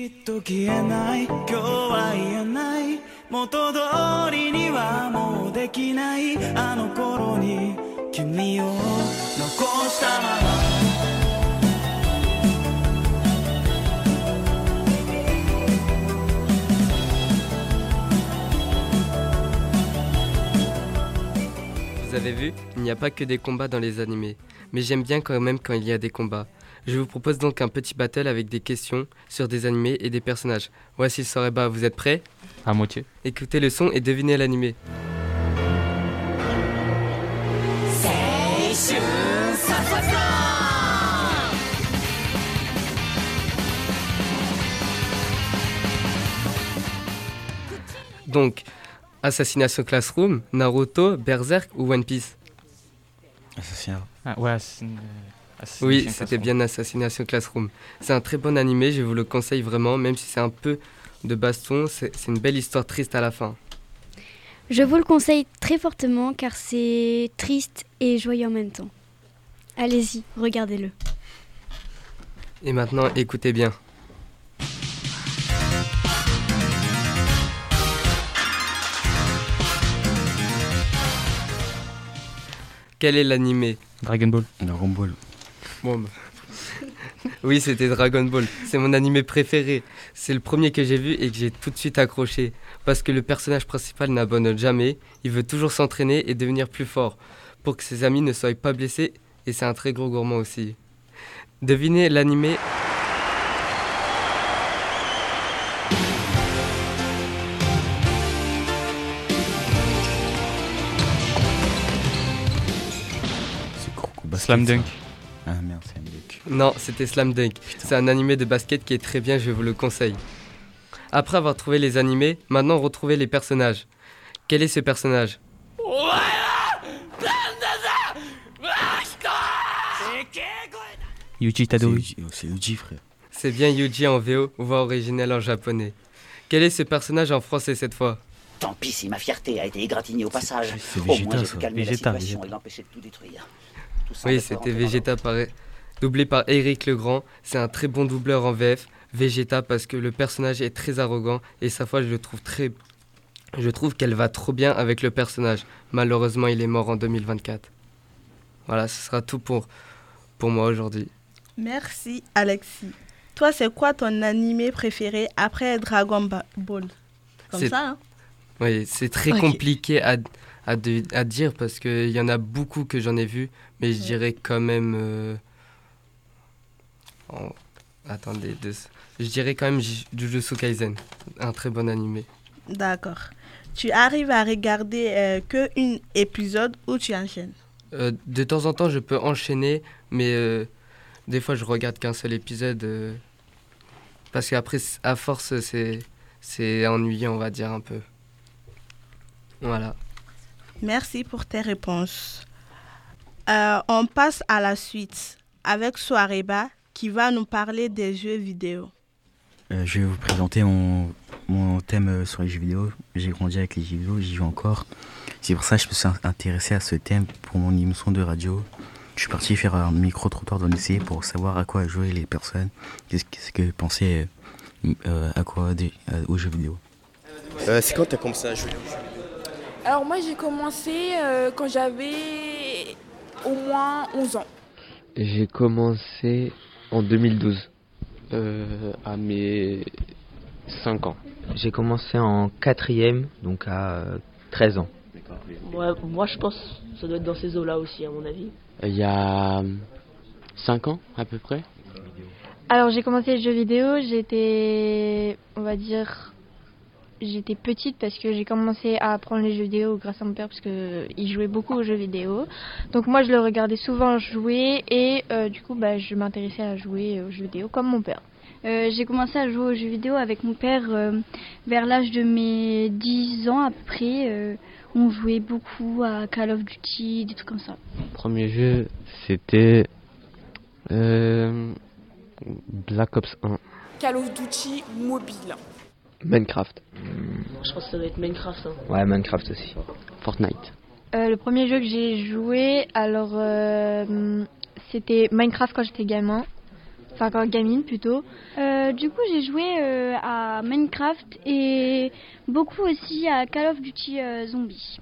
Vous avez vu, il n'y a pas que des combats dans les animés, mais j'aime bien quand même quand il y a des combats. Je vous propose donc un petit battle avec des questions sur des animés et des personnages. Voici le Soreba, vous êtes prêts ? À moitié. Écoutez le son et devinez l'animé. Donc, Assassination Classroom, Naruto, Berserk ou One Piece ? Assassination. Oui, c'était bien Assassination Classroom. C'est un très bon animé, je vous le conseille vraiment, même si c'est un peu de baston, c'est une belle histoire triste à la fin. Je vous le conseille très fortement car c'est triste et joyeux en même temps. Allez-y, regardez-le. Et maintenant, écoutez bien. Quel est l'animé ? Dragon Ball. Dragon Ball. Bon, oui, c'était Dragon Ball. C'est mon animé préféré. C'est le premier que j'ai vu et que j'ai tout de suite accroché. Parce que le personnage principal n'abandonne jamais. Il veut toujours s'entraîner et devenir plus fort. Pour que ses amis ne soient pas blessés. Et c'est un très gros gourmand aussi. Devinez l'animé. Slam Dunk. Ah merde, Slam Dunk. Non, c'était Slam Dunk. C'est un animé de basket qui est très bien, je vous le conseille. Après avoir trouvé les animés, maintenant retrouvez les personnages. Quel est ce personnage ? Yuji Tadori. C'est Yuji, frère. C'est bien Yuji en VO, voix originale en japonais. Quel est ce personnage en français cette fois ? Tant pis si ma fierté a été égratignée au passage. C'est Au moins Vegeta, j'ai ça. pu calmer Vegeta, la situation Vegeta. et l'empêcher de tout détruire. Tout ça Oui, me fait c'était rentrer dans Vegeta doublé par Éric Legrand. C'est un très bon doubleur en VF. Vegeta parce que le personnage est très arrogant et sa voix je trouve qu'elle va trop bien avec le personnage. Malheureusement, il est mort en 2024. Voilà, ce sera tout pour moi aujourd'hui. Merci Alexis. Toi, c'est quoi ton animé préféré après Dragon Ball ? Comme C'est- ça, hein ? Oui, c'est très Ok. compliqué à dire parce qu'il y en a beaucoup que j'en ai vu, mais je dirais quand même... Attendez, je dirais quand même Jujutsu Kaisen, un très bon animé. D'accord. Tu arrives à regarder que un épisode ou tu enchaînes ? De temps en temps, je peux enchaîner, mais des fois, je regarde qu'un seul épisode. Parce qu'après, à force, c'est ennuyant, on va dire un peu. Voilà. Merci pour tes réponses. On passe à la suite avec Soreba qui va nous parler des jeux vidéo. Je vais vous présenter mon thème sur les jeux vidéo. J'ai grandi avec les jeux vidéo, j'y joue encore. C'est pour ça que je me suis intéressé à ce thème pour mon émission de radio. Je suis parti faire un micro-trottoir dans le lycée pour savoir à quoi jouaient les personnes, qu'est-ce que pensaient aux jeux vidéo. C'est quand tu as commencé à jouer aux jeux vidéo ? Alors moi j'ai commencé quand j'avais au moins 11 ans. J'ai commencé en 2012, à mes 5 ans. J'ai commencé en 4e, donc à 13 ans. Moi je pense que ça doit être dans ces eaux-là aussi à mon avis. Il y a 5 ans à peu près. Alors j'ai commencé les jeux vidéo, j'étais petite parce que j'ai commencé à apprendre les jeux vidéo grâce à mon père parce qu'il jouait beaucoup aux jeux vidéo. Donc moi je le regardais souvent jouer et du coup je m'intéressais à jouer aux jeux vidéo comme mon père. J'ai commencé à jouer aux jeux vidéo avec mon père vers l'âge de mes 10 ans à peu près. On jouait beaucoup à Call of Duty, des trucs comme ça. Premier jeu, c'était Black Ops 1. Call of Duty mobile. Minecraft. Je pense que ça doit être Minecraft. Hein. Ouais, Minecraft aussi. Fortnite. Le premier jeu que j'ai joué, alors c'était Minecraft quand j'étais gamin. Enfin, quand gamine plutôt. Du coup, j'ai joué à Minecraft et beaucoup aussi à Call of Duty Zombies.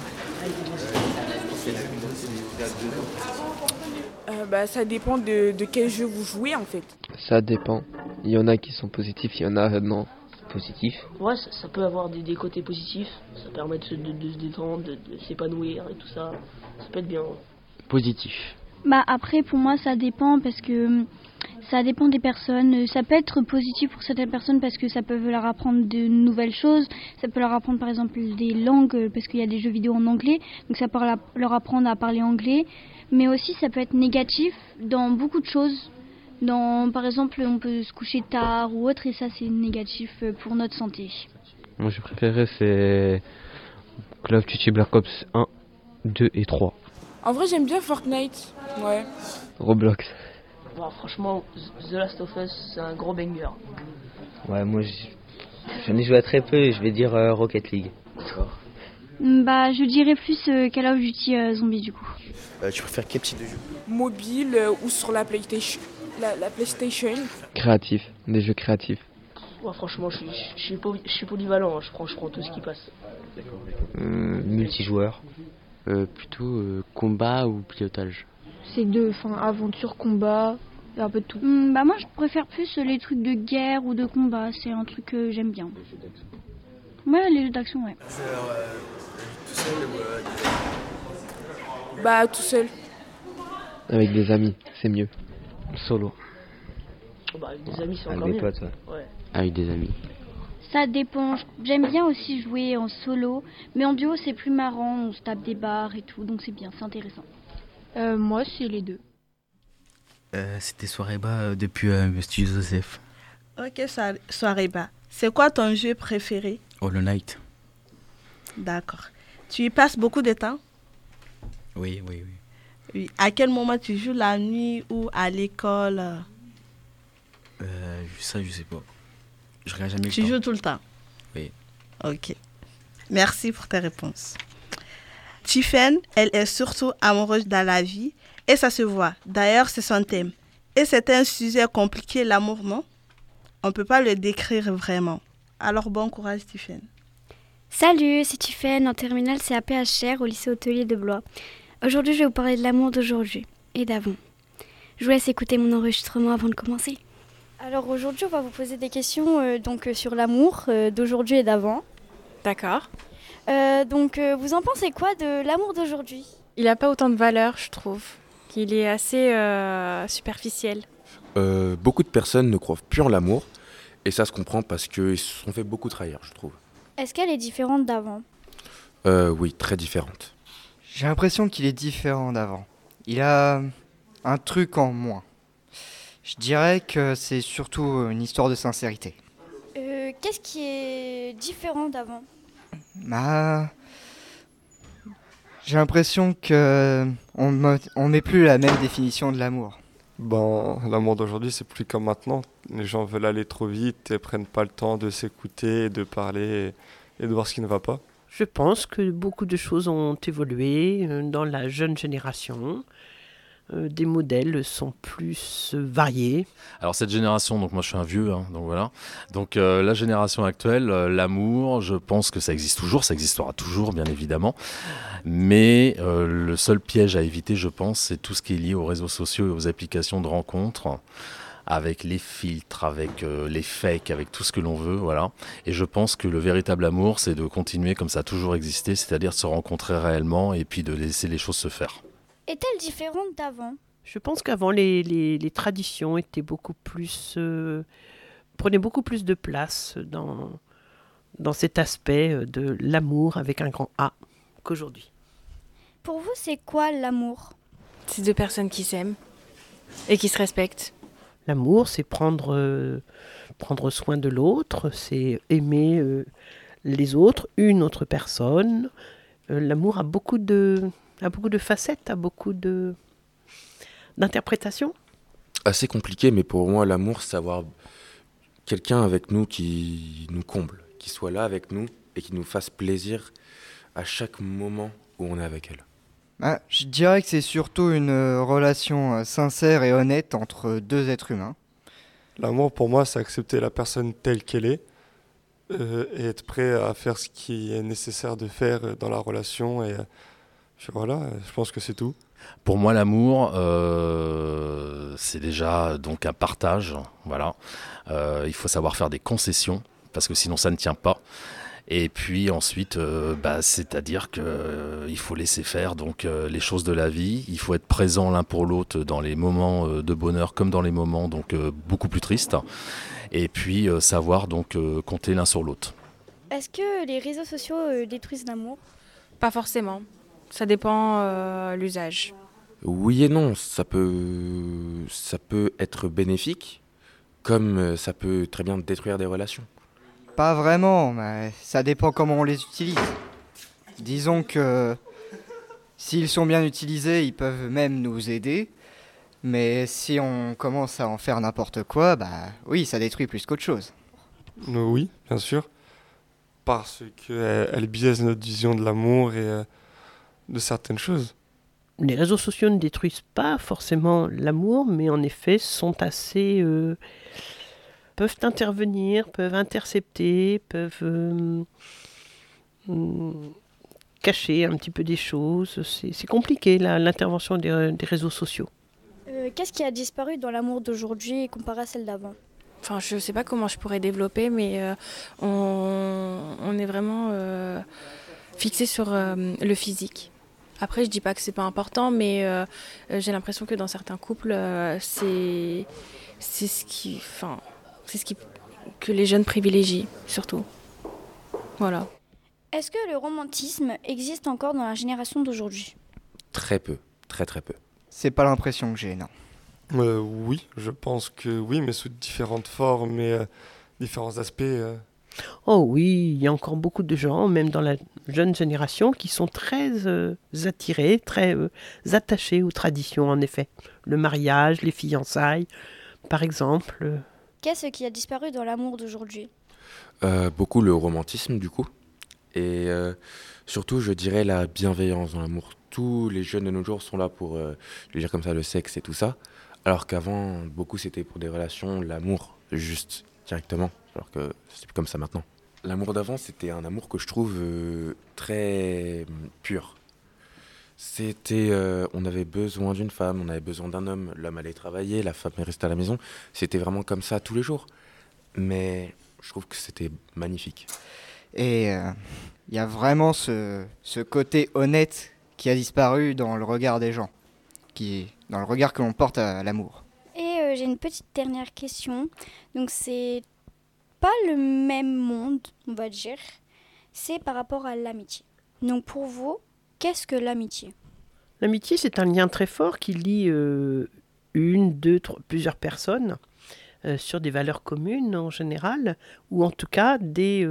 Ça dépend de quel jeu vous jouez en fait. Ça dépend. Il y en a qui sont positifs, il y en a non. Positif. Ouais, ça peut avoir des côtés positifs. Ça permet de se détendre, de s'épanouir et tout ça. Ça peut être bien. Positif. Bah après, pour moi, ça dépend parce que ça dépend des personnes. Ça peut être positif pour certaines personnes parce que ça peut leur apprendre de nouvelles choses. Ça peut leur apprendre par exemple des langues parce qu'il y a des jeux vidéo en anglais. Donc ça peut leur apprendre à parler anglais. Mais aussi ça peut être négatif dans beaucoup de choses. Par exemple, on peut se coucher tard ou autre et ça c'est négatif pour notre santé. Moi j'ai préféré c'est Call of Duty Black Ops 1, 2 et 3. En vrai, j'aime bien Fortnite. Ouais. Roblox. Bon, franchement, The Last of Us, c'est un gros banger. Ouais, moi j'en ai joué à très peu, je vais dire Rocket League. D'accord. Bah, je dirais plus Call of Duty Zombies du coup. Tu préfères quel type de jeu? Mobile ou sur la PlayStation. La PlayStation. Créatif, des jeux créatifs. Ouais, franchement, je suis polyvalent, hein. Je prends tout ce qui passe. Multijoueur. Plutôt combat ou pilotage. C'est aventure, combat, et un peu de tout. Bah moi je préfère plus les trucs de guerre ou de combat, c'est un truc que j'aime bien. Ouais, les jeux d'action, ouais. Tout seul ou Bah tout seul. Avec des amis, c'est mieux. Solo. Bah avec des amis c'est avec encore des mieux. potes, Ouais. Avec des amis. Ça dépend, j'aime bien aussi jouer en solo, mais en duo c'est plus marrant, on se tape des barres et tout, donc c'est bien, c'est intéressant. Moi c'est les deux. C'était soirée bas depuis Studio Joseph. Ok, soirée bas. C'est quoi ton jeu préféré? Hollow Knight. D'accord. Tu y passes beaucoup de temps? Oui. Oui. À quel moment tu joues, la nuit ou à l'école? Ça, je sais pas. Je regarde jamais le Tu temps. joues tout le temps? Oui. Ok. Merci pour tes réponses. Tiffen, elle est surtout amoureuse dans la vie et ça se voit. D'ailleurs, c'est son thème. Et c'est un sujet compliqué, l'amour, non? On ne peut pas le décrire vraiment. Alors bon courage, Tiffen. Salut, c'est Tiffen en terminale CAP HR au lycée hôtelier de Blois. Aujourd'hui, je vais vous parler de l'amour d'aujourd'hui et d'avant. Je vous laisse écouter mon enregistrement avant de commencer. Alors aujourd'hui, on va vous poser des questions sur l'amour d'aujourd'hui et d'avant. D'accord. Vous en pensez quoi de l'amour d'aujourd'hui? Il n'a pas autant de valeur, je trouve. Il est assez superficiel. Beaucoup de personnes ne croient plus en l'amour. Et ça se comprend parce qu'ils se sont fait beaucoup trahir, je trouve. Est-ce qu'elle est différente d'avant? Oui, très différente. J'ai l'impression qu'il est différent d'avant. Il a un truc en moins. Je dirais que c'est surtout une histoire de sincérité. Qu'est-ce qui est différent d'avant? J'ai l'impression qu'on met plus la même définition de l'amour. L'amour d'aujourd'hui, c'est plus comme maintenant. Les gens veulent aller trop vite et prennent pas le temps de s'écouter, de parler et de voir ce qui ne va pas. Je pense que beaucoup de choses ont évolué dans la jeune génération. Des modèles sont plus variés. Alors cette génération, donc moi je suis un vieux, donc voilà. Donc la génération actuelle, l'amour, je pense que ça existe toujours, ça existera toujours bien évidemment. Mais le seul piège à éviter, je pense, c'est tout ce qui est lié aux réseaux sociaux et aux applications de rencontres, avec les filtres, avec les fakes, avec tout ce que l'on veut, voilà. Et je pense que le véritable amour, c'est de continuer comme ça a toujours existé, c'est-à-dire de se rencontrer réellement et puis de laisser les choses se faire. Est-elle différente d'avant? Je pense qu'avant, les traditions étaient beaucoup plus, prenaient beaucoup plus de place dans cet aspect de l'amour avec un grand A qu'aujourd'hui. Pour vous, c'est quoi l'amour? C'est deux personnes qui s'aiment et qui se respectent. L'amour, c'est prendre soin de l'autre, c'est aimer les autres, une autre personne. L'amour a beaucoup de facettes, a beaucoup d'interprétations. Assez compliqué, mais pour moi, l'amour, c'est avoir quelqu'un avec nous qui nous comble, qui soit là avec nous et qui nous fasse plaisir à chaque moment où on est avec elle. Je dirais que c'est surtout une relation sincère et honnête entre deux êtres humains. L'amour, pour moi, c'est accepter la personne telle qu'elle est et être prêt à faire ce qui est nécessaire de faire dans la relation. Et voilà, je pense que c'est tout. Pour moi, l'amour, c'est déjà donc un partage. Voilà. Il faut savoir faire des concessions, parce que sinon ça ne tient pas. Et puis ensuite, c'est-à-dire qu'il faut laisser faire donc, les choses de la vie. Il faut être présent l'un pour l'autre dans les moments de bonheur comme dans les moments donc, beaucoup plus tristes. Et puis savoir donc compter l'un sur l'autre. Est-ce que les réseaux sociaux détruisent l'amour ? Pas forcément. Ça dépend l'usage. Oui et non, ça peut être bénéfique, comme ça peut très bien détruire des relations. Pas vraiment, mais ça dépend comment on les utilise. Disons que s'ils sont bien utilisés, ils peuvent même nous aider. Mais si on commence à en faire n'importe quoi, oui, ça détruit plus qu'autre chose. Oui, bien sûr. Parce qu'elle biaise notre vision de l'amour et de certaines choses. Les réseaux sociaux ne détruisent pas forcément l'amour, mais en effet sont assez... peuvent intervenir, peuvent intercepter, peuvent cacher un petit peu des choses. C'est compliqué l'intervention des réseaux sociaux. Qu'est-ce qui a disparu dans l'amour d'aujourd'hui comparé à celle d'avant ? Enfin, je ne sais pas comment je pourrais développer, mais on est vraiment fixé sur le physique. Après, je dis pas que c'est pas important, mais j'ai l'impression que dans certains couples, c'est ce que les jeunes privilégient, surtout. Voilà. Est-ce que le romantisme existe encore dans la génération d'aujourd'hui ? Très peu, très très peu. C'est pas l'impression que j'ai, non. Oui, je pense que oui, mais sous différentes formes et différents aspects. Oh oui, il y a encore beaucoup de gens, même dans la jeune génération, qui sont très attirés, très attachés aux traditions, en effet. Le mariage, les fiançailles, par exemple. Qu'est-ce qui a disparu dans l'amour d'aujourd'hui ? Beaucoup le romantisme, du coup. Et surtout, je dirais la bienveillance dans l'amour. Tous les jeunes de nos jours sont là pour, je veux dire comme ça, le sexe et tout ça. Alors qu'avant, beaucoup c'était pour des relations, l'amour, juste, directement. Alors que c'est plus comme ça maintenant. L'amour d'avant, c'était un amour que je trouve très pur. C'était, on avait besoin d'une femme, on avait besoin d'un homme. L'homme allait travailler, la femme restait à la maison. C'était vraiment comme ça tous les jours. Mais je trouve que c'était magnifique. Et il y a vraiment ce côté honnête qui a disparu dans le regard des gens, dans le regard que l'on porte à l'amour. Et j'ai une petite dernière question. Donc c'est pas le même monde, on va dire. C'est par rapport à l'amitié. Donc pour vous, qu'est-ce que l'amitié ? L'amitié, c'est un lien très fort qui lie une, deux, plusieurs personnes sur des valeurs communes en général, ou en tout cas des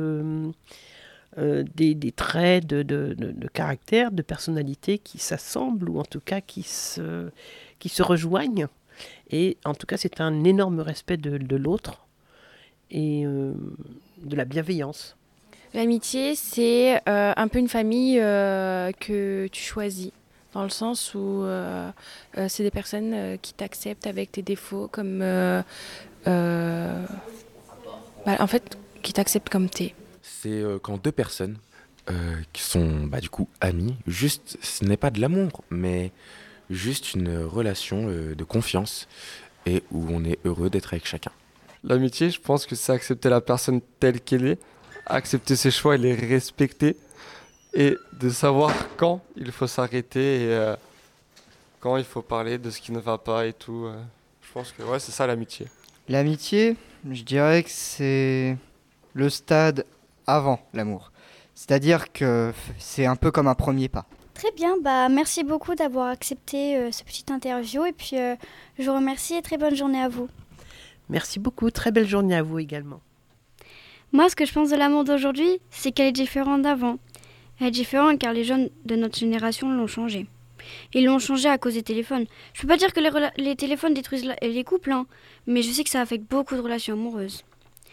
traits de caractère, de personnalité qui s'assemblent, ou en tout cas qui se rejoignent. Et en tout cas, c'est un énorme respect de l'autre et de la bienveillance. L'amitié, c'est un peu une famille que tu choisis, dans le sens où c'est des personnes qui t'acceptent avec tes défauts, comme en fait, qui t'acceptent comme t'es. C'est quand deux personnes qui sont du coup amies, juste, ce n'est pas de l'amour, mais juste une relation de confiance et où on est heureux d'être avec chacun. L'amitié, je pense que c'est accepter la personne telle qu'elle est, accepter ses choix et les respecter, et de savoir quand il faut s'arrêter et quand il faut parler de ce qui ne va pas et tout. Je pense que c'est ça l'amitié. L'amitié, je dirais que c'est le stade avant l'amour. C'est-à-dire que c'est un peu comme un premier pas. Très bien, merci beaucoup d'avoir accepté ce petit interview et puis je vous remercie et très bonne journée à vous. Merci beaucoup, très belle journée à vous également. Moi, ce que je pense de l'amour d'aujourd'hui, c'est qu'elle est différente d'avant. Elle est différente car les jeunes de notre génération l'ont changé. Ils l'ont changé à cause des téléphones. Je peux pas dire que les téléphones détruisent les couples, mais je sais que ça affecte beaucoup de relations amoureuses.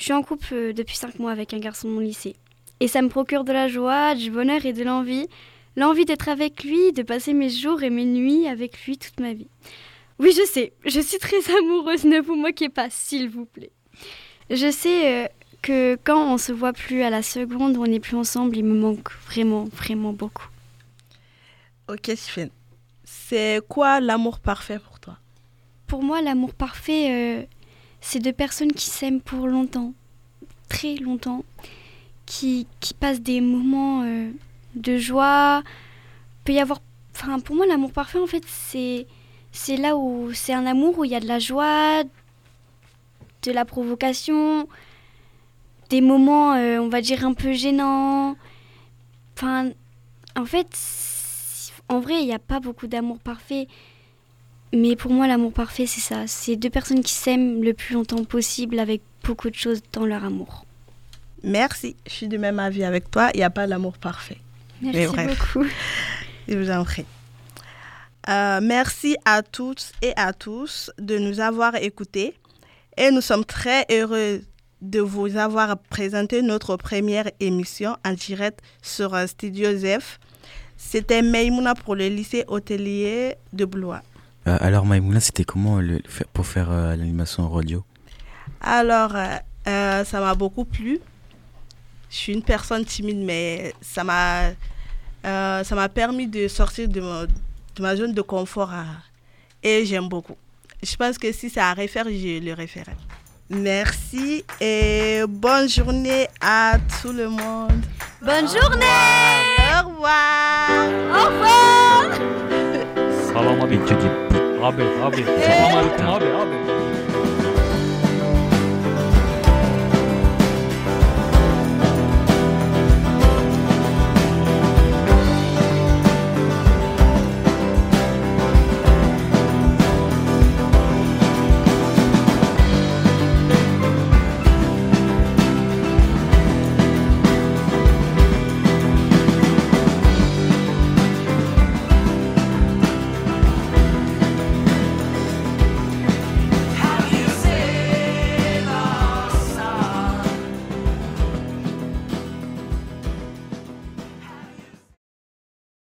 Je suis en couple depuis 5 mois avec un garçon de mon lycée. Et ça me procure de la joie, du bonheur et de l'envie. L'envie d'être avec lui, de passer mes jours et mes nuits avec lui toute ma vie. Oui, je sais, je suis très amoureuse, ne vous moquez pas, s'il vous plaît. Je sais que quand on se voit plus à la seconde, on n'est plus ensemble, il me manque vraiment, vraiment beaucoup. Ok, Stéphane. C'est quoi l'amour parfait pour toi? Pour moi, l'amour parfait, c'est 2 personnes qui s'aiment pour longtemps, très longtemps, qui passent des moments de joie. Peut y avoir, enfin, pour moi, l'amour parfait, en fait, c'est là où c'est un amour où il y a de la joie, de la provocation, des moments, on va dire, un peu gênants. Enfin, en fait, en vrai, il n'y a pas beaucoup d'amour parfait. Mais pour moi, l'amour parfait, c'est ça. C'est 2 personnes qui s'aiment le plus longtemps possible avec beaucoup de choses dans leur amour. Merci, je suis du même avis avec toi. Il n'y a pas l'amour parfait. Merci beaucoup. Je vous en prie. Merci à toutes et à tous de nous avoir écoutés. Et nous sommes très heureux de vous avoir présenté notre première émission en direct sur Studio Zef. C'était Maïmouna pour le lycée hôtelier de Blois. Alors Maïmouna, c'était comment pour faire l'animation radio? Alors, ça m'a beaucoup plu. Je suis une personne timide, mais ça m'a permis de sortir de ma zone de confort et j'aime beaucoup. Je pense que si c'est à refaire, je le referai. Merci et bonne journée à tout le monde. Bonne journée. Au revoir. Au revoir. Salam alaikum. Abi. Salam alaikum abi.